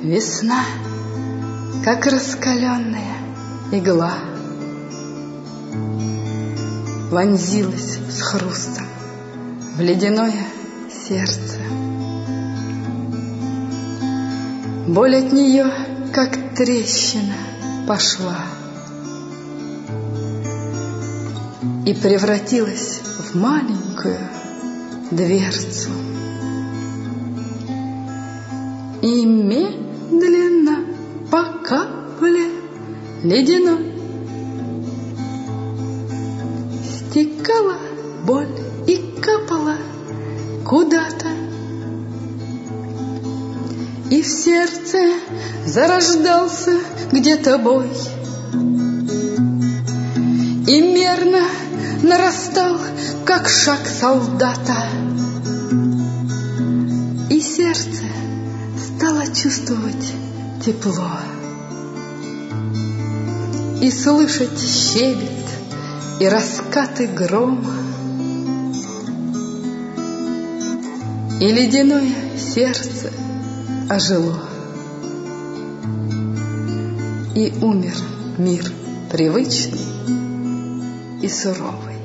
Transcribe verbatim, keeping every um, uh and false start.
Весна, как раскаленная игла, вонзилась с хрустом в ледяное сердце. Боль от нее, как трещина, пошла и превратилась в маленькую дверцу. И медленно по капле ледяной стекала боль и капала куда-то. И в сердце зарождался где-то бой, и мерно нарастал, как шаг солдата. И сердце стало чувствовать тепло и слышать щебет и раскаты грома. И ледяное сердце ожило, и умер мир привычный и суровый.